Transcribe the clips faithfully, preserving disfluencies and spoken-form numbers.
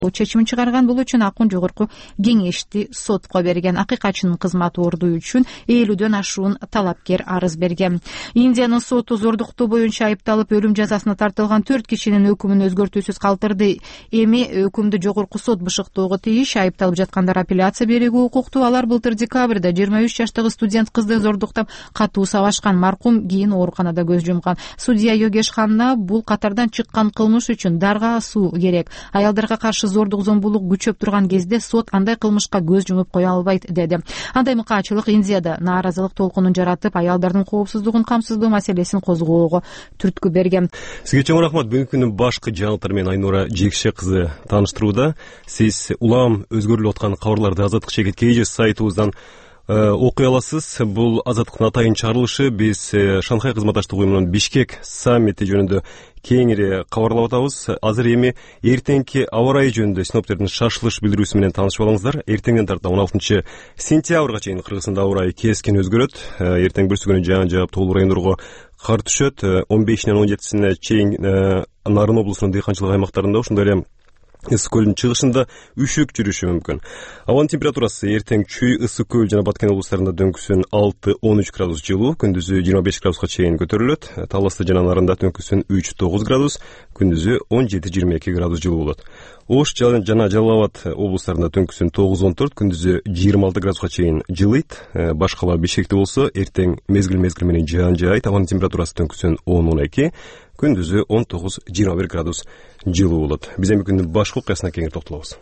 чечимин чыгарган. Бул үчүн Акун жогорку кеңешти сотко берген. Акыйкатчынын кызматы ордуу үчүн элүүдөн ашуун талапкер арыз берген. Индиянын соту зордуктоо боюнча айыпталып өлүм жазасына тартылган төрт кишинин өкүмүн өзгөртүүсүз калтырды. Эми өкүмдү жогорку сот бышыктоого тийиш. Айыпталып жаткандар апелляция берүүгө укуктуу. Алар былтыр декабрда жыйырма үч жаштагы студент кызды зордуктап катуу сабашкан. Маркум кийин ооруканада көз жумган. Судья Йогеш Ханна бул катардан чыккан кылмыш үчүн дарга асуу керек. Аялдарга каршы зордук зомбулук күчөп турган кезде сот андай кылмышка көз жумуп кое албайт деди. Андай мыкаачылык Индияда нааразылык толкунун жаратып, аялдардын коопсуздугун камсыздоо маселесин козгоого түрткү берген. Сизге чоң рахмат. Бүгүнкү күнү башкы жаңылыктар менен Айнура Жекше кызы тааныштырууда. Сиз улам өзгөрүлүп аткан кабарларды Азаттык чекит kg сайтыбыздан окуй аласыз. Бул Азаттыктын атайын чыгарылышы. Биз Шанхай кызматташтык уюмунун Бишкек саммити жөнүндө кеңири кабарлап атабыз. Азыр эми эртеңки аба ырайы жөнүндө синоптиктердин шашылыш билдирүүсү менен таанышып алыңыздар. Эртеңден тарта он алтынчы сентябрга чейин Кыргызстанда аба ырайы keskin өзгөрөт. Эртең бүрсү күнү жаан жаап тоолуу райондорго кар түшөт. он бешинен он жетисине чейин Нарын облусунун дыйканчылык аймактарында, ошондой эле Ысык көлдүн чыгышында үшүк жүрүшү мүмкүн. Абанын температурасы эртең Чүй, Ысык көл жана Баткен облустарында дөңкүсүн алты он үч градус жылуу, күндүзү жыйырма беш градуска чейин көтөрүлөт. Таласты жана Нарында дөңкүсүн үч тогуз градус, күндүзү он жети жыйырма эки градус жылуу болот. Ош жана Жалал Абад облустарында дөңкүсүн тогуз он төрт, күндүзү жыйырма алты градуска чейин жылыйт. Башкала Бишкекте болсо эртең мезгил-мезгил менен жаан жаайт. Абанын температурасы дөңкүсүн он он эки, күндүзү он тогуз жыйырма бир градус жылуу болот. Биз эми күндүн башкы окуясына кеңири токтолобуз.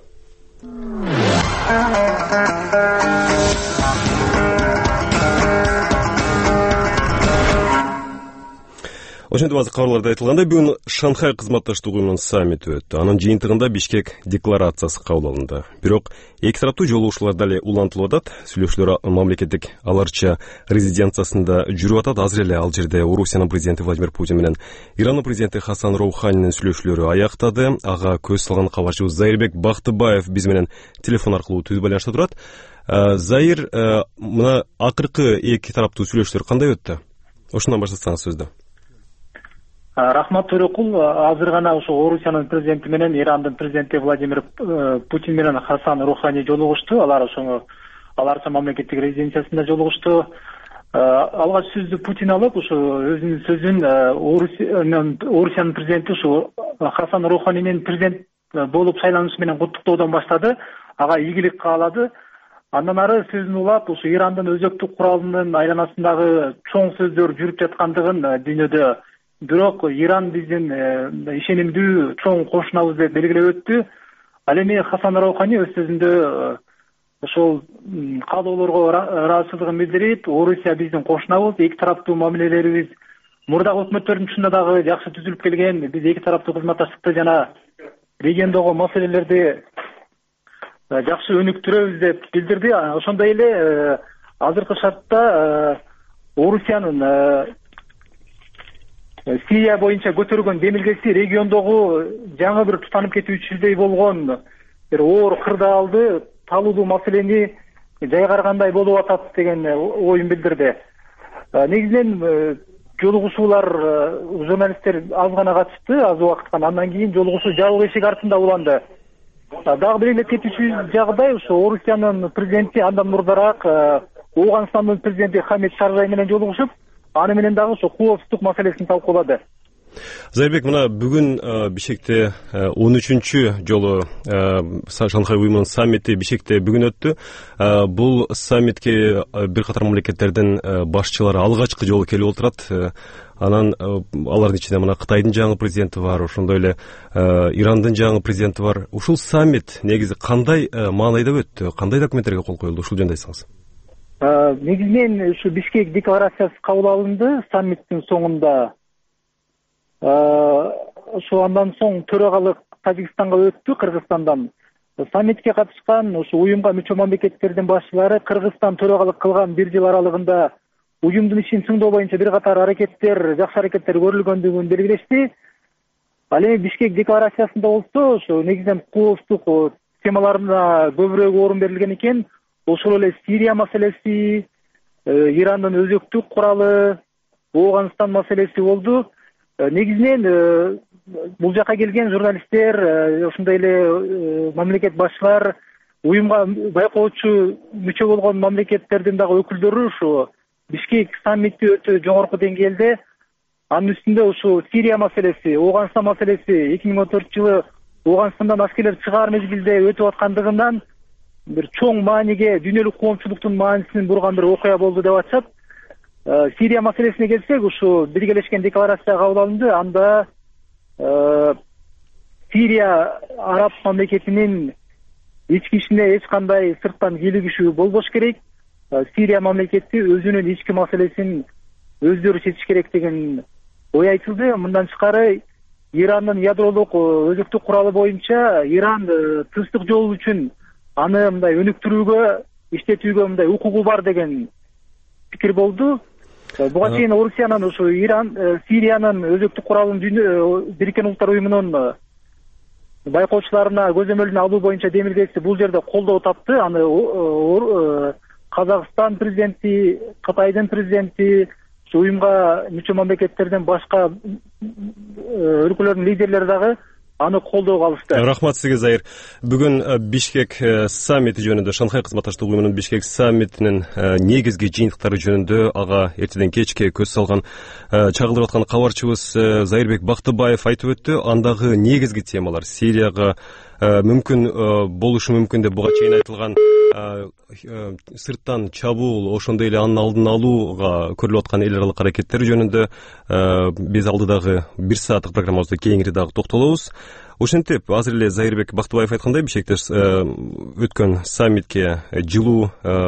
Ошентип азыр кабарларда айтылгандай, бүгүн Шанхай кызматташтык уюмунун саммити өттү. Анын жыйынтыгында Бишкек декларациясы кабыл алынды. Бирок эки тараптуу жолугушуулар дале улантылып атат. Сүйлөшүүлөр мамлекеттик аларча резиденциясында жүрүп атат. Азыр эле ал жерде Орусиянын президенти Владимир Путин менен Ирандын президенти Хасан Роуханинин сүйлөшүүлөрү аяктады. Ага көз салган кабарчыбыз Зайырбек Бактыбаев биз менен телефон аркылуу түз байланышта турат. Зайыр, мына акыркы эки тараптуу сүйлөшүүлөр кандай өттү? Ошондон баштасаңыз сөздү. Рахмат Төрөкул, азыр гана ошо Орусиянын президенти менен Ирандын президенти Владимир Путин менен Хасан Роухани жолугушту. Алар ошо аларча мамлекеттик резиденциясында жолугушту. Алгач сөздү Путин алып, ошо өзүнүн сөзүн Орусиянын президенти ошо Хасан Роуханинин президент болуп шайланышы менен куттуктоодон баштады. Ага ийгилик каалады. Андан ары сөзүн улап, ошо Ирандын өзөктүк куралынын айланасындагы чоң сөздөр жүрүп жаткандыгын дүйнөдө, бирок Иран биздин ишенимдүү чоң кошунабыз деп белгилеп өттү. Ал эми Хасан Роухани өз сөзүндө ошол каалоолорго ыраазычылыгын билдирип, Орусия биздин кошунабыз, эки тараптуу мамилелерибиз мурдагы өкмөттөрдүн учурунда дагы жакшы түзүлүп келген. Биз эки тараптуу кызматташтыкты жана региондогу маселелерди жакшы өнүктүрөбүз деп билдирди. Ошондой эле азыркы шартта Орусиянын Сирия боюнча көтөргөн демилгеси региондогу жаңы бир тутанып кетүүчүдөй болгон бир оор кырдаалды, талуудуу маселени жайгаргандай болуп атат деген оюн билдирди. Негизинен жолугушуулар журналисттер аз гана катышты, аз убакытка. Андан кийин жолугушуу жабык эшик артында уланды. Дагы белгилеп кетүүчү жагдай, ошо Орусиянын президенти андан мурдараак Ооганстандын президенти Хамид Карзай менен жолугушуп, аны менен дагы ошо коопсуздук маселесин талкуулады. Зайырбек, мына бүгүн Бишкекте он үчүнчү жолу Шанхай уюмунун саммити Бишкекте бүгүн өттү. Бул саммитке бир катар мамлекеттердин башчылары алгачкы жолу келип отурат. Анан алардын ичинде мына Кытайдын жаңы президенти бар, ошондой эле Ирандын жаңы президенти бар. Ушул саммит негизи кандай маанайда өттү? Кандай документтерге кол коюлду? Ушул жөнүндө айтсаңыз. Негизинен ушу Бишкек декларациясы кабыл алынды саммиттин соңунда. Ошо андан соң төрагалык Тажикстанга өттү, Кыргызстандан. Саммитке катышкан ошо уюмга мүчө мамлекеттердин башчылары Кыргызстан төрагалык кылган бир жыл аралыгында уюмдун ишин чыңдоо боюнча бир катар аракеттер, жакшы аракеттер көрүлгөндүгүн белгилешти. Ал эми Бишкек декларациясында болсо ошо негизинен коопсуздук темаларына көбүрөөк орун берилген экен. Ошол эле Сирия маселеси, Ирандын өзөктүк куралы, Ооганстан маселеси болду. Негизинен бул жака келген журналисттер, ошондой эле мамлекет башчылар, уюмга байкоочу мүчө болгон мамлекеттердин дагы өкүлдөрү ушу Бишкек саммити өтө жогорку деңгээлде, анын үстүндө ушу Сирия маселеси, Ооганстан маселеси эки миң он төртүнчү жылы Ооганстандан аскерлер чыгаар мезгилде өтүп аткандыгынан бир чоң мааниге, дүйнөлүк коомчулуктун маанисин бурган бир окуя болду деп атышат. Сирия маселесине келсек, ушу биргелешкен декларация кабыл алынды. Анда Сирия араб мамлекетинин ички ишине эч кандай сырттан кийлигишүү болбош керек. Сирия мамлекети өзүнүн ички маселесин өздөрү чечиш керек деген ой айтылды. Мындан тышкары Ирандын ядролук өзөктүк куралы боюнча Иран тынчтык жол үчүн аны мындай өнүктүрүүгө, иштетүүгө мындай укугу бар деген пикир болду. Буга чейин Орусиянын ушу Иран, Сириянын өзөктүк куралын Бириккен Улуттар уюмунун байкоочуларына көзөмөлүнө алуу боюнча демилгеси бул жерде колдоо тапты. Аны Казакстан президенти, Кытайдын президенти, уюмга мүчө мамлекеттерден башка өлкөлөрдүн лидерлери дагы аны колдоого алышты. Рахмат сизге, Заир. Бүгүн Бишкек саммити жөнүндө, Шанхай кызматташтык уюмунун Бишкек саммитинин негизги жыйынтыктары жөнүндө ага эртеден кечке көз салган чагылдырып аткан кабарчыбыз Зайырбек Бактыбаев айтып өттү. Андагы негизги темалар Сирияга мүмкүн болушу мүмкүн деп буга чейин айтылган сырттан чабуул, ошондой эле анын алдын алууга көрүлүп аткан эл аралык аракеттер жөнүндө биз алдыдагы бир сааттык программабызда кеңири дагы токтолобуз. Ошентип, азыр эле Зайырбек Бактыбаев айткандай, Бишкекте өткөн саммитке жылуу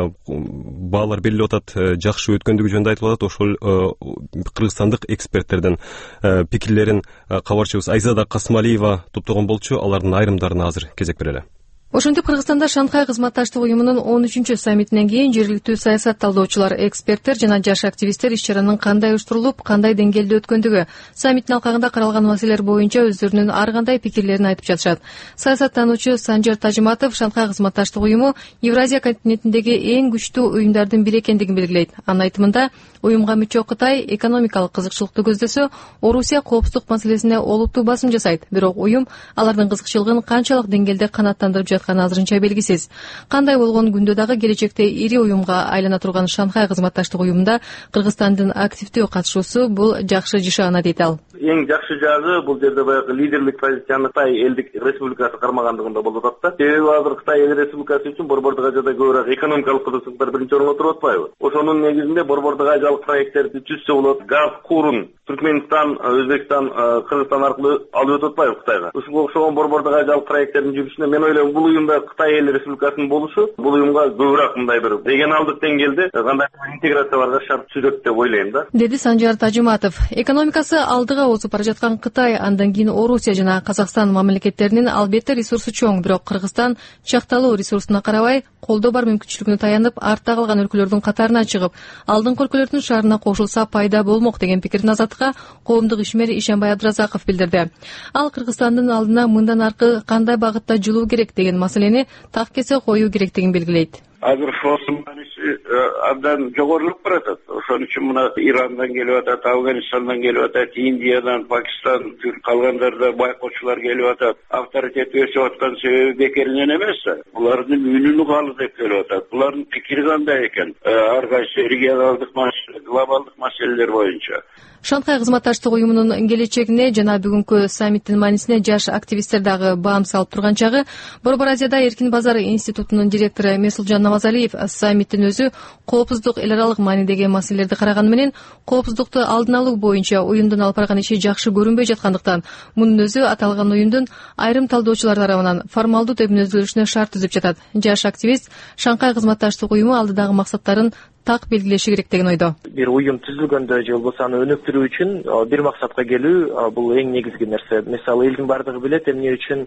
баалар берилип атат, жакшы өткөндүгү жөнүндө айтылып атат. Ошол кыргызстандык эксперттердин пикирлерин кабарчыбыз Айзада Касмалиева топтогон болчу. Алардын айрымдарына азыр кезек берели. Ошентип, Кыргызстанда Шанхай кызматташтык уюмунун он үчүнчү саммитинен кийин жергиликтүү саясат талдоочулар, эксперттер жана жаш активисттер иш-чаранын кандай уюштурулуп, кандай деңгээлде өткөндүгү, саммиттин алкагында каралган маселелер боюнча өздөрүнүн ар кандай пикирлерин айтып жатышат. Саясаттануучу Санжар Тажиматов Шанхай кызматташтык уюму Евразия континентиндеги эң күчтүү уюмдардын бири экендигин белгилейт. Анын айтымында, уюмга мүчө Кытай экономикалык кызыкчылыкту көздөсө, Орусия коопсуздук маселесине олуттуу басым жасайт. Бирок уюм алардын кызыкчылыгын канчалык деңгээлде канааттандырып жатканы азырынча белгисиз. Кандай болгон күндө дагы келечекте ири уюмга айлана турган Шанхай кызматташтык уюмунда Кыргызстандын активдүү катышуусу бул жакшы жишаана дейт ал. Эң жакшы жагы бул жерде баягы лидерлик позицияны Кытай элдик республикасы кармагандыгында болуп атат. Себеби азыр Кытай эл республикасы үчүн Борбордук Азияда көбүрөөк экономикалык кызыкчылыктар биринчи орунга туруп атпайбы? Ошонун негизинде Борбордук Азиялык проекттерди түзсө болот. Газ курун Түркменстан, Өзбекстан, Кыргызстан аркылуу алып өтүп атпайбы Кытайга? Ушуга окшогон Борбордук Азиялык проекттердин жүрүшүнө мен ойлойм, бул уюмда Кытай эл республикасынын болушу бул уюмга көбүрөөк мындай бир регионалдык деңгээлде кандай интеграция барга шарт түзөт деп ойлойм да. Деди Санжар Тажиматов. Экономикасы алдыга озуп бара жаткан Кытай, андан кийин Орусия жана Казакстан мамлекеттеринин албетте ресурсу чоң, бирок Кыргызстан чакталуу ресурсуна карабай, колдоо бар мүмкүнчүлүгүнө таянып, артта калган өлкөлөрдүн катарына чыгып, алдыңкы өлкөлөрдүн шаарына кошулса пайда болмок деген пикирин Азаттыкка коомдук ишмер Ишенбай Абдразаков билдирди. Ал Кыргызстандын алдына мындан аркы кандай багытта жылуу керек деген маселени так кесе коюу керектигин белгилейт. Азыр фронттун мааниси абдан жогорулуп баратат. Ошон үчүн мына Ирандан келип атат, Афганистандан келип атат, Индиядан, Пакистан, калгандарда байкоочулар келип атат. Авторитет өсүп аткан себеби бекеринен эмес. Булардын үнүн угалы деп келип атат. Булардын пикири кандай экен? Ар кайсы регионалдык маселе, глобалдык маселелер боюнча. Шанхай кызматташтык уюмунун келечегине жана бүгүнкү саммиттин маанисине жаш активисттер дагы баам салып турган чагы, Борбор Азияда эркин базар институтунун директору Месулжан Намазалиев саммиттин өзү коопсуздук эл аралык маанидеги маселелерди караганы менен, коопсуздукту алдын алуу боюнча уюмдун алып барган иши жакшы көрүнбөй жаткандыктан, мунун өзү аталган уюмдун айрым талдоочулар тарабынан формалдуу төмөндөзүлүшүнө шарт түзүп жатат. Жаш активист Шанхай кызматташтык уюму алдыдагы максаттарын так белгилеши керек деген ойдо. Бир уюм түзүлгөндө же болбосо аны өнүктүрүү үчүн бир максатка келүү бул эң негизги нерсе. Мисалы, элдин бардыгы билет эмне үчүн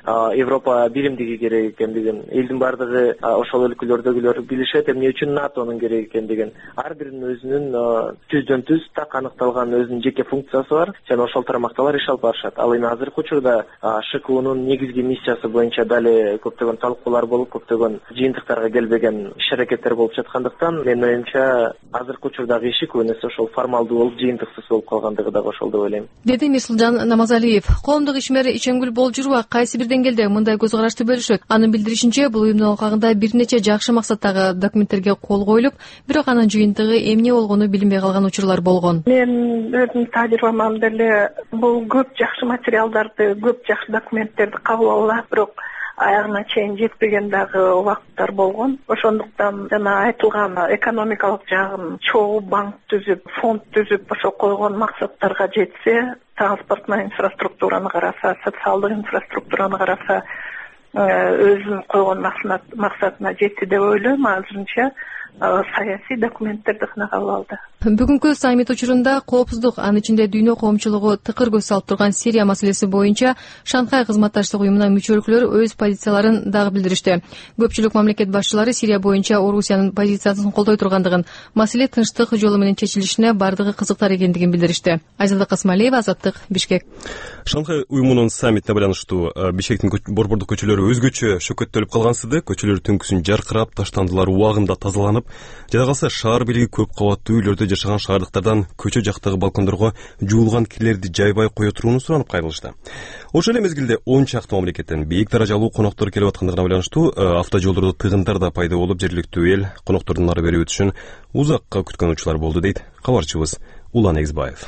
Европа биримдиги керек экендигин, элдин бардыгы ошол өлкөлөрдөгүлөр билишет эмне үчүн НАТОнун керек экендигин. Ар биринин өзүнүн түздөн түз так аныкталган өзүнүн жеке функциясы бар жана ошол тармакталар иш алып барышат. Ал эми азыркы учурда ШКУнун негизги миссиясы боюнча дале көптөгөн талкуулар болуп, көптөгөн жыйынтыктарга келбеген иш-аракеттер болуп жаткандыктан, мен менин оюмча азыркы учурдагы иши көбүнесе ошол формалдуу болуп жыйынтыксыз болуп калгандыгы дагы ошол деп ойлойм, деди Мирсулжан Намазалиев. Коомдук ишмер Ичемгүл Болжурова кайсы бир деңгээлде мындай көз карашты бөлүшөт. Анын билдиришинче, бул уюмдун алкагында бир нече жакшы максаттагы документтерге кол коюлуп, бирок анын жыйынтыгы эмне болгону билинбей калган учурлар болгон. Мен өзүмдүн тажрыйбамдан деле бул көп жакшы материалдарды, көп жакшы документтерди кабыл алган, бирок аягына чейин жетпеген дагы убакыттар болгон. Ошондуктан жана айтылган экономикалык жагын чогуу банк түзүп, фонд түзүп, ошо койгон максаттарга жетсе, транспортный инфраструктураны караса, социалдык инфраструктураны караса, өзүнүн койгон максатына жетти деп ойлойм. Азырынча саясий документтерди гана кабыл алды. Бүгүнкү саммит учурунда коопсуздук, анын ичинде дүйнө коомчулугу тыкыр көз салып турган Сирия маселеси боюнча Шанхай кызматташтык уюмунун мүчө өлкөлөрү өз позицияларын дагы билдиришти. Көпчүлүк мамлекет башчылары Сирия боюнча Орусиянын позициясын колдой тургандыгын, маселе тынчтык жолу менен чечилишине бардыгы кызыктар экендигин билдиришти. Айзада Касмалиева, Азаттык, Бишкек. Шанхай уюмунун саммитине байланыштуу Бишкектин борбордук көчөлөрү өзгөчө шөкөттөлүп калгансыды. Көчөлөр түнкүсүн жаркырап, таштандылар убагында тазаланып, жада калса шаар бийлиги көп кабаттуу үйлөрдө жашаган шаардыктардан көчө жактагы балкондорго жуулган кирлерди жайбай кое турууну суранып кайрылышты. Ошол эле мезгилде он чакты мамлекеттен бийик даражалуу коноктор келип аткандыгына байланыштуу автожолдордо тыгындар да пайда болуп, жергиликтүү эл коноктордун ары бери өтүшүн узакка күткөн учурлар болду, дейт кабарчыбыз Улан Эксбаев.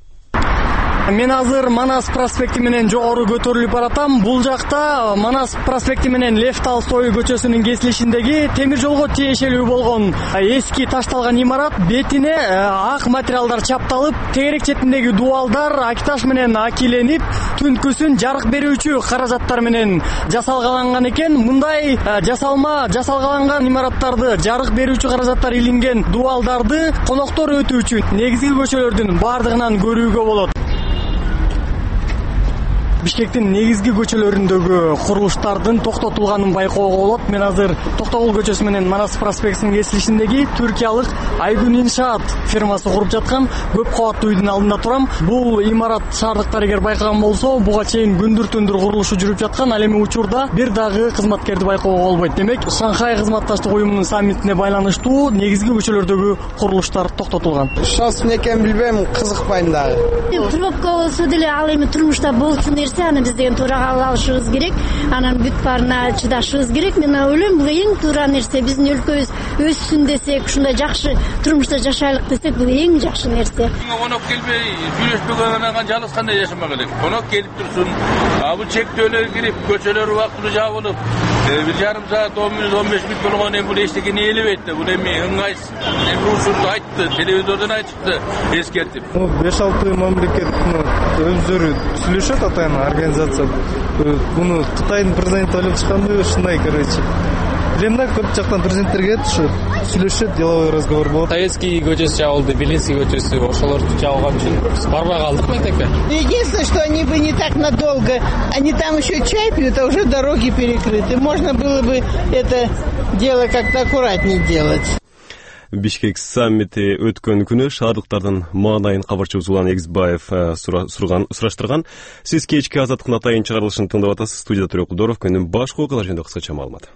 Мен азыр Манас проспекти менен жогору көтөрүлүп баратам. Бул жакта Манас проспекти менен Лев Толстой көчөсүнүн кесилишиндеги темир жолго тиешелүү болгон эски ташталган имарат бетине ак материалдар чапталып, тегерек четиндеги дубалдар акиташ менен акиленип, түнкүсүн жарык берүүчү каражаттар менен жасалгаланган экен. Мындай жасалма жасалгаланган имараттарды, жарык берүүчү каражаттар илинген дубалдарды коноктор өтүүчү негизги көчөлөрдүн бардыгынан көрүүгө болот. Бишкектин негизги көчөлөрүндөгү курулуштардын токтотулганын байкоого болот. Мен азыр Токтогул көчөсү менен Манас проспектисинин кесилишиндеги түркиялык Айгүн иншаат фирмасы куруп жаткан көп кабаттуу үйдүн алдында турам. Бул имарат шаардыктар эгер байкаган болсо, буга чейин күндүр түндүр курулушу жүрүп жаткан, ал эми учурда бир дагы кызматкерди байкоого болбойт. Демек, Шанхай кызматташтык уюмунун саммитине байланыштуу негизги көчөлөрдөгү курулуштар токтотулган. Шанс менен билбейм, кызыкпайм дагы. Пробка болсо деле ал эми турмушта болчу аны биз деген туура кабыл алышыбыз керек, анан бүт баарына чыдашыбыз керек. Мен ойлойм, бул эң туура нерсе. Биздин өлкөбүз өссүн десек, ушундай жакшы турмушта жашайлык десек, бул эң жакшы нерсе. Конок келбей, сүйлөшпөгөн жалгыз кандай жашамак элек. Конок келип турсун, бул чектөөлөр кирип, көчөлөр убактылуу жабылып, бир жарым саат, он мүнөт, он беш мүнөт болгондон кийин бул эчтекени ээлебейт да. Бул эми ыңгайсыз. Эми ушунду айтты, телевизордон айтышты, эскертип. беш алты мамлекеттин өздөрү сүйлөшөт атайын организация. Буну Кытайдын президенти алып чыкканды, ушундай, короче. Билем да, көп жактан президенттер келет, ушу сүйлөшөт, деловой разговор болот. Советский көчөсү жабылды, Белинский көчөсү, ошолор жабылган үчүн барбай калдык мектепке. Единственное, что они бы не так надолго, они там еще чай пьют, а уже дороги перекрыты. Можно было бы это дело как-то аккуратнее делать. Бишкек саммити өткөн күнү шаардыктардын маанайын кабарчыбыз Улан Эксбаев сураштырган. Сиз кечки Азаттыктын атайын чыгарылышын тыңдап атасыз. Студияда Төрөк Кудоров. Күнүн башкы окуялар жөнүндө кыскача маалымат.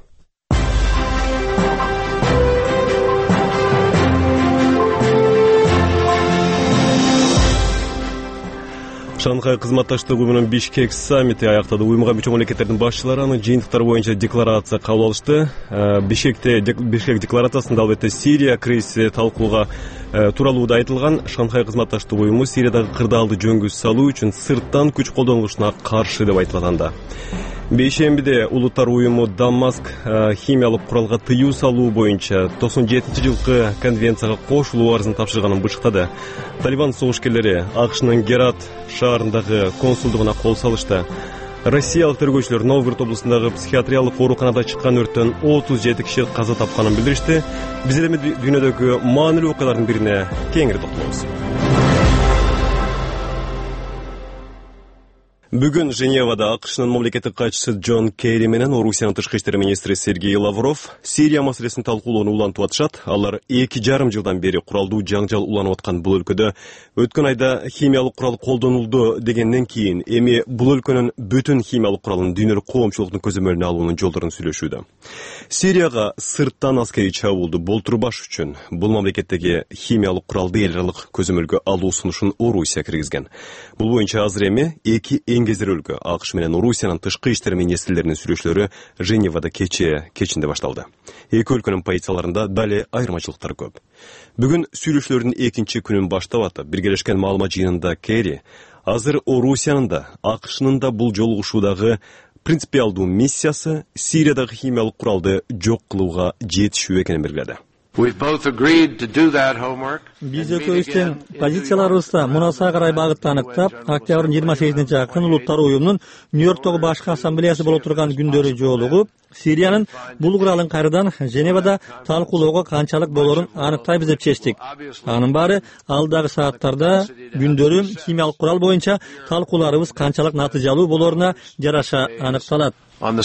Шанхай кызматташтык уюмунун Бишкек саммити аяктады. Уюмга мүчө мамлекеттердин башчылары анын жыйынтыктары боюнча декларация кабыл алышты. Бишкекте Бишкек декларациясында албетте Сирия кризиси талкууга тууралуу да айтылган. Шанхай кызматташтык уюму Сириядагы кырдаалды жөнгө салуу үчүн сырттан күч колдонулушуна каршы деп айтылат анда. Бейшембиде улуттар уюму Дамаск химиялык куралга тыюу салуу боюнча токсон жетинчи жылкы конвенцияга кошулуу арызын тапшырганын бышыктады. Талибан согушкерлери АКШнын Герат шаарындагы консулдугуна кол салышты. Россиялык тергөөчүлөр Новгород облусундагы психиатриялык ооруканада чыккан өрттөн отуз жети киши каза тапканын билдиришти. Биз эми дүйнөдөгү маанилүү окуялардын бирине кеңири токтолобуз. Бүгүн Женевада АКШнын мамлекеттик катчысы Джон Керри менен Орусиянын тышкы иштер министри Сергей Лавров Сирия маселесин талкуулоону улантып атышат. Алар эки жарым жылдан бери куралдуу жаңжал уланып аткан бул өлкөдө өткөн айда химиялык курал колдонулду дегенден кийин эми бул өлкөнүн бүтүн химиялык куралын дүйнөлүк коомчулуктун көзөмөлүнө алуунун жолдорун сүйлөшүүдө. Сирияга сырттан аскерий чабуулду болтурбаш үчүн бул мамлекеттеги химиялык куралды эл аралык көзөмөлгө алуу сунушун Орусия киргизген. Бул боюнча азыр эми эки эңгезер өлкө АКШ менен Орусиянын тышкы иштер министрлеринин сүйлөшүүлөрү Женевада кече кечинде башталды. Эки өлкөнүн позицияларында дали айырмачылыктар көп. Бүгүн сүйлөшүүлөрдүн экинчи күнүн баштап атып, биргелешкен маалымат жыйынында Керри азыр Орусиянын да АКШнын да бул жолугушуудагы принципиалдуу миссиясы Сириядагы химиялык куралды жок кылууга жетишүү экенин белгиледи. Биз экөөбүз тең позицияларыбызда мунасага карай багыттанып, октябрдын жыйырма сегизине жакын Улуттар уюмунун Нью-Йорктогу башкы ассамблеясы боло турган күндөрү жолугуп, Сириянын бул куралын кайрадан Женевада талкуулоого канчалык болорун аныктайбыз деп чечтик. Анын баары алдагы сааттарда күндөрү химиялык курал боюнча талкууларыбыз канчалык натыйжалуу болоруна жараша аныкталат.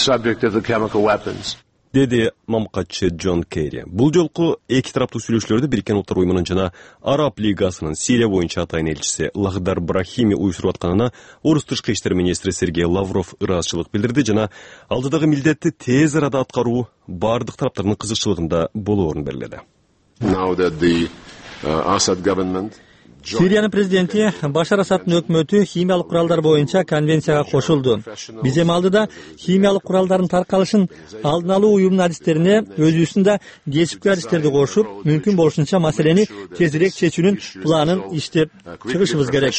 Деди мамлекатчы Джон Керри. Бул жолку эки тараптуу сүйлөшүүлөрдү Бириккен Улуттар уюмунун жана Араб лигасынын Сирия боюнча атайын элчиси Лахдар Брахими уюштуруп атканына Орус тышкы иштер министри Сергей Лавров ыраазычылык билдирди жана алдыдагы милдетти тез арада аткаруу бардык тараптардын кызыкчылыгында болоорун белгиледи. Сириянын президенти Башар Асадтын өкмөтү химиялык куралдар боюнча конвенцияга кошулду. Биз эми алдыда химиялык куралдардын таркалышын алдын алуу уюмунун адистерине өзүбүздүн да кесипкер адистерди кошуп, мүмкүн болушунча маселени тезирээк чечүүнүн планын иштеп чыгышыбыз керек.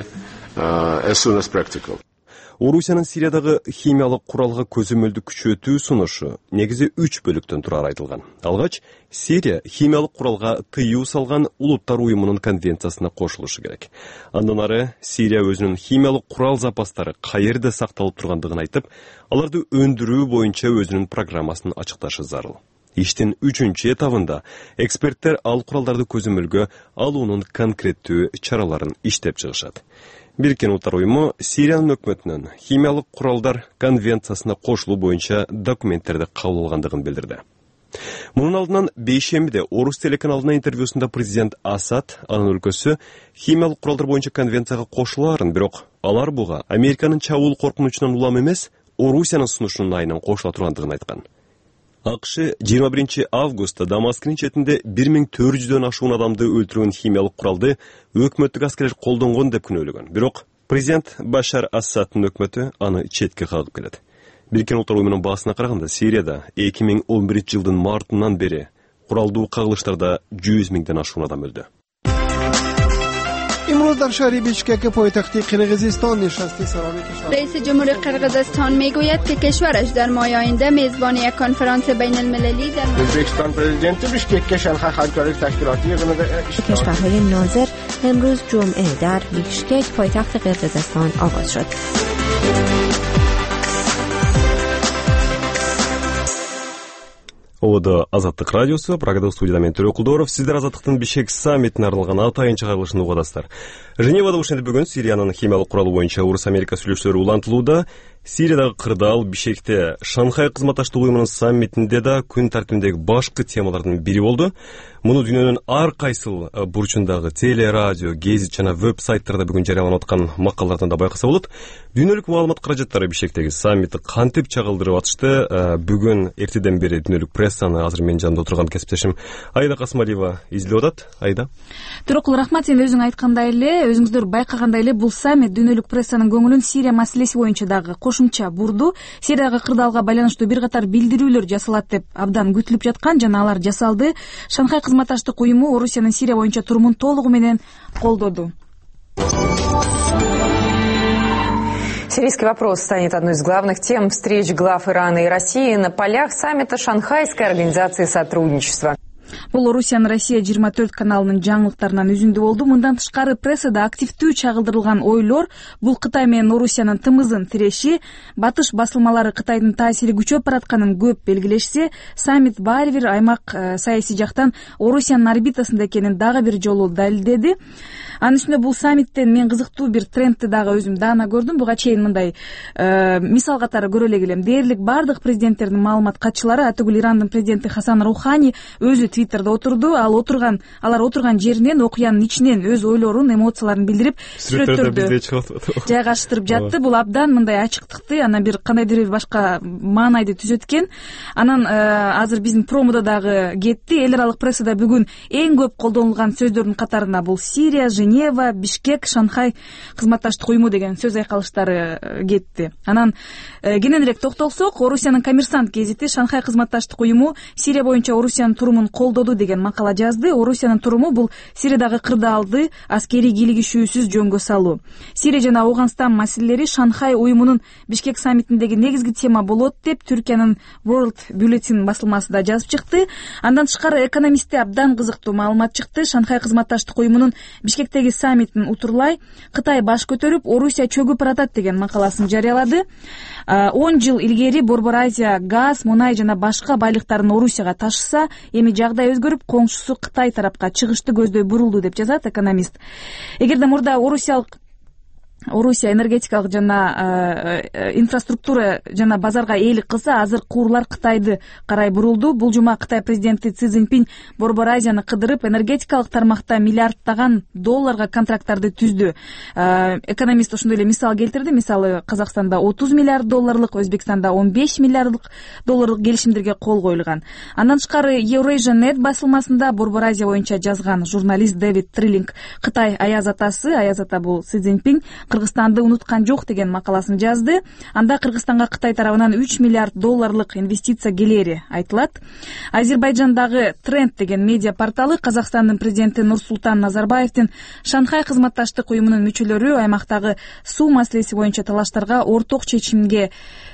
Орусиянын Сириядагы химиялык куралга көзөмөлдү күчөтүү сунушу негизи үч бөлүктөн турары айтылган. Алгач, Сирия химиялык куралга тыюу салган Улуттар уюмунун конвенциясына кошулушу керек. Андан ары Сирия өзүнүн химиялык курал запастары каерде сакталып тургандыгын айтып, аларды өндүрүү боюнча өзүнүн программасын ачыкташы зарыл. Иштин үчүнчү этабында эксперттер ал куралдарды көзөмөлгө алуунун конкреттүү чараларын иштеп чыгышат. Бириккен Улуттар уюму Сириянын өкмөтүнүн химиялык куралдар конвенциясына кошулуу боюнча документтерди кабыл алгандыгын билдирди. Мунун алдынан бейшембиде Орус телеканалына интервьюсунда президент Асад анын өлкөсү химиялык куралдар боюнча конвенцияга кошулаарын, бирок алар буга Американын чабуул коркунучунан улам эмес, Орусиянын сунушунун айынан кошула тургандыгын айткан. АКШ жыйырма биринчи августта Дамаскынын четинде бир миң төрт жүздөн ашуун адамды өлтүргөн химиялык куралды өкмөттүк аскерлер колдонгон деп күнөөлөгөн. Бирок президент Башар Асадтын өкмөтү аны четке кагып келет. Бириккен Улуттар уюмунун баасына караганда Сирияда эки миң он биринчи жылдын мартынан бери куралдуу кагылыштарда жүз миңден ашуун адам өлдү. امروز در شهر بیشکک پایتخت قرقیزستان نشست سران کشور رئیس جمهور قرقیزستان میگوید که کشورش در ماه آینده میزبان یک کنفرانس بین المللی در ازبکستان پرزیدنت بیشکک شانگهای همکاری تشکیلاتی کشورهای ناظر امروز جمعه در بیشکک پایتخت قرقیزستان آغاز شد. Ода Азаттык радиосу, Прагада студияда мен Төлөк Кулдоров. Сиздер Азаттыктын Бишкек саммитине арналган атайын чыгарылышын угадасыздар. Женевада ушинде бүгүн Сириянын химиялык куралы боюнча Орус Америка сүйлөшүүлөрү улантылууда. Сириядагы кырдаал Бишкекте Шанхай кызматташтык уюмунун саммитинде да күн тартибиндеги башкы темалардын бири болду. Муну дүйнөнүн ар кайсыл бурчундагы теле, радио, гезит жана веб-сайттарда бүгүн жарыяланып аткан макалалардан да байкаса болот. Дүйнөлүк маалымат каражаттары Бишкектеги саммитти кантип чагылдырып атышты. Бүгүн эртеден бери дүйнөлүк прессаны азыр менин жанымда отурган кесиптешим Айда Касымалиева изилдеп атат. Айда. Турокул, рахмат. Сен өзүң айткандай эле, өзүңүздөр байкагандай эле, бул саммит дүйнөлүк прессанын көңүлүн Сирия маселеси боюнча дагы кошумча бурду. Сириядагы кырдаалга байланыштуу бир катар билдирүүлөр жасалат деп абдан күтүлүп жаткан жана алар жасалды. Шанхай кызматташтык уюму Орусиянын Сирия боюнча турумун толугу менен колдоду. Сирийский вопрос станет одной из главных тем встреч глав Ирана и России на полях саммита Шанхайской организации сотрудничества. Бул Орусиянын Россия жыйырма төрт каналынын жаңылыктарынан үзүндү болду. Мындан тышкары прессада активдүү чагылдырылган ойлор бул Кытай менен Орусиянын тымызын тиреши, батыш басылмалары Кытайдын таасири күчөп баратканын көп белгилешсе, саммит баары бир аймак саясий жактан Орусиянын орбитасында экенин дагы бир жолу далилдеди. Анын үстүнө бул саммиттен мен кызыктуу бир трендти дагы өзүм даана көрдүм. Буга чейин мындай мисал катары көрө эле келем. Дээрлик бардык президенттердин маалымат катчылары, атүгүл Ирандын президенти Хасан Рухани өзү Твиттерде отурду. Ал отурган, алар отурган жеринен окуянын ичинен өз ойлорун, эмоцияларын билдирип, сүрөттөрдү жайгаштырып жатты. Бул абдан мындай ачыктыкты, анан бир кандайдыр бир башка маанайды түзөт экен. Анан азыр биздин промодо дагы кетти. Эл аралык прессада бүгүн эң көп колдонулган сөздөрдүн катарына бул Сирия, Женева, Бишкек, Шанхай кызматташтык уюму деген сөз айкалыштары кетти. Анан кененирээк токтолсок, Орусиянын Коммерсант гезити Шанхай кызматташтык уюму Сирия боюнча Орусиянын турумун колдоду деген макала жазды. Орусиянын туруму бул Сириядагы кырдаалды аскерий кийлигишүүсүз жөнгө салуу. Сирия жана Аугандстан маселелери Шанхай уюмунун Бишкек саммитиндеги негизги тема болот деп Түркиянын World Bulletin басылмасы да жазып чыкты. Андан тышкары экономистте абдан кызыктуу маалымат чыкты. Шанхай кызматташтык уюмунун Бишкектеги саммитин утурлай Кытай баш көтөрүп, Орусия чөгүп баратат деген макаласын жарыялады. он жыл илгери Борбор Азия газ, мунай жана башка байлыктарын Орусияга ташыса, эми жагдай өзгөрүп, коңшусу Кытай тарапка чыгышты көздөй бурулду деп жазат экономист. Эгерде мурда Орусиялык Орусия энергетикалык жана инфраструктура жана базарга ээлик кылса, азыр куурлар Кытайды карай бурулду. Бул жума Кытай президенти Си Цзиньпин Борбор Азияны кыдырып, энергетикалык тармакта миллиарддаган долларга контракттарды түздү. Экономист ошондой эле мисал келтирди. Мисалы, Казакстанда отуз миллиард долларлык, Өзбекстанда он беш миллиарддык долларлык келишимдерге кол коюлган. Андан тышкары Eurasia Net басылмасында Борбор Азия боюнча жазган журналист Дэвид Триллинг Кытай аяз атасы, аяз ата бул Си Цзиньпин, Кыргызстанды унуткан жок деген макаласын жазды. Анда Кыргызстанга Кытай тарабынан үч миллиард долларлык инвестиция келери айтылат. Азербайжандагы Тренд деген медиа порталы Казакстандын президенти Нурсултан Назарбаевдин Шанхай кызматташтык уюмунун мүчөлөрү аймактагы суу маселеси боюнча талаштарга орток чечимге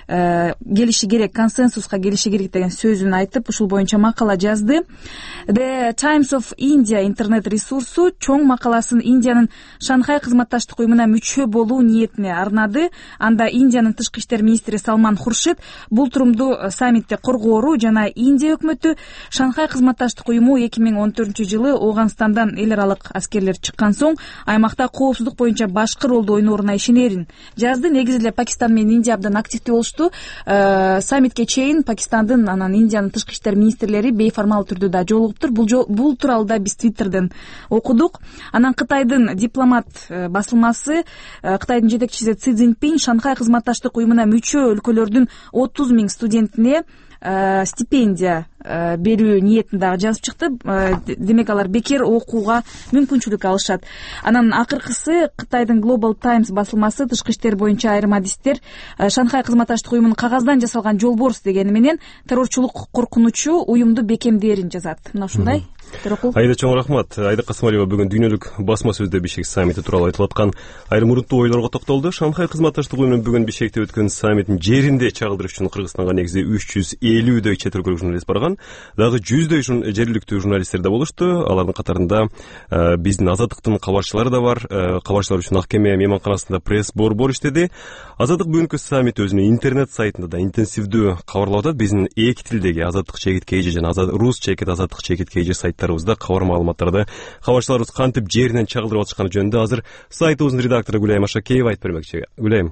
келиши керек, консенсуска келиши керек деген сөзүн айтып, ушул боюнча макала жазды. The Times of India интернет ресурсу чоң макаласын Индиянын Шанхай кызматташтык уюмуна мүчө болуу ниетине арнады. Анда Индиянын тышкы иштер министри Салман Хуршид бул турумду саммитте коргоору жана Индия өкмөтү Шанхай кызматташтык уюму эки миң он төртүнчү жылы Ауганстандан эл аралык аскерлер чыккан соң аймакта коопсуздук боюнча башкы ролду ойнооруна ишенерин жазды. Негизи эле Пакистан менен Индия абдан активдүү болушту. Саммитке чейин Пакистандын анан Индиянын тышкы иштер министрлери бейформал түрдө да жолугуптур. Бул бул тууралуу да биз Твиттерден окудук. Анан Кытайдын дипломат басылмасы Кытайдын жетекчиси Си Цзиньпин Шанхай кызматташтык уюмуна мүчө өлкөлөрдүн отуз миң студентине стипендия берүү ниетин дагы жазып чыкты. Демек алар бекер окууга мүмкүнчүлүк алышат. Анан акыркысы Кытайдын Global Times басылмасы тышкы иштер боюнча айрым адистер Шанхай кызматташтык уюмунун кагаздан жасалган жолборс дегени менен террорчулук коркунучу уюмду бекемдээрин жазат. Мына ушундай. Айда чоң рахмат. Айда Касымалиева бүгүн дүйнөлүк басма сөздө Бишкек саммити тууралуу айтылып аткан айрым урунттуу ойлорго токтолду. Шанхай кызматташтык уюмунун бүгүн Бишкекте өткөн саммитин жеринде чагылдырыш үчүн Кыргызстанга негизи үч жүз элүүдөй чет өлкөлүк журналист барган. Дагы жүздөй жергиликтүү журналисттер да болушту. Алардын катарында биздин Азаттыктын кабарчылары да бар. Кабарчылар үчүн Ак кеме мейманканасында пресс борбор иштеди. Азаттык бүгүнкү саммит өзүнүн интернет сайтында да интенсивдүү кабарлап атат. Биздин эки тилдеги Азаттык чекит kg жана рус чекит Азаттык чекит kg сайттарыбызда кабар маалыматтарды кабарчыларыбыз кантип жеринен чагылдырып атышканы жөнүндө азыр сайтыбыздын редактору Гүлайым Ашакеева айтып бермекчи. Гүлайым.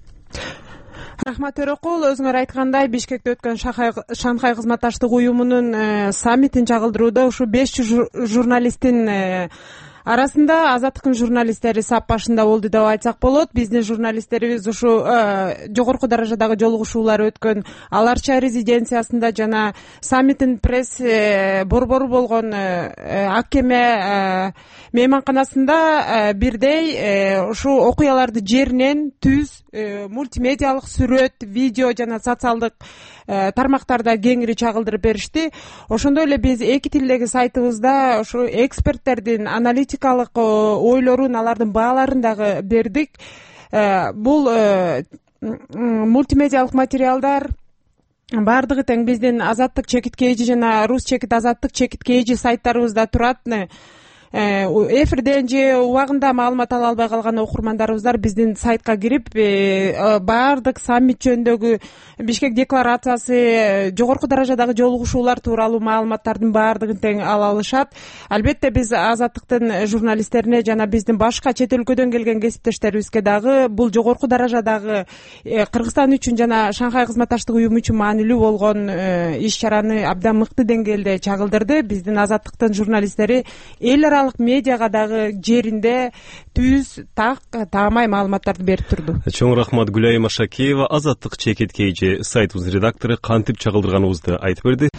Рахмат Төрөкул, өзүңөр айткандай Бишкекте өткөн Шанхай кызматташтык уюмунун саммитин чагылдырууда ушу беш жүз журналисттин арасында Азаттыктын журналисттери сап башында болду деп айтсак болот. Биздин журналисттерибиз ушу жогорку даражадагы жолугушуулар өткөн Аларча резиденциясында жана саммиттин пресс борбору болгон Ак кеме мейманканасында бирдей ушу окуяларды жеринен түз мультимедиалык сүрөт, видео жана социалдык тармактарда кеңири чагылдырып беришти. Ошондой эле биз эки тилдеги сайтыбызда ушу эксперттердин аналитикалык ойлорун, алардын бааларын дагы бердик. Бул мультимедиалык материалдар баардыгы тең биздин Азаттык чекит kg жана Рус чекит Азаттык чекит kg сайттарыбызда турат. Эфирден же убагында маалымат ала албай калган окурмандарыбыздар биздин сайтка кирип баардык саммит жөнүндөгү Бишкек декларациясы, жогорку даражадагы жолугушуулар тууралуу маалыматтардын баардыгын тең ала алышат. Албетте биз Азаттыктын журналисттерине жана биздин башка чет өлкөдөн келген кесиптештерибизге дагы бул жогорку даражадагы Кыргызстан үчүн жана Шанхай кызматташтык уюму үчүн маанилүү болгон иш чараны абдан мыкты деңгээлде чагылдырды. Биздин Азаттыктын журналисттери эл аралык медиага дагы жеринде түз так таамай маалыматтарды берип турду. Чоң рахмат Гүлайым Ашакеева, Азаттык чекит kg сайтыбыз редактору кантип чагылдырганыбызды айтып берди.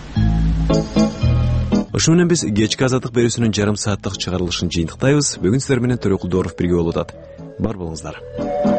Ошо менен биз кечки Азаттык берүүсүнүн жарым сааттык чыгарылышын жыйынтыктайбыз. Бүгүн сиздер менен Төрөкул Дооров бирге болуп атат. Бар болуңуздар.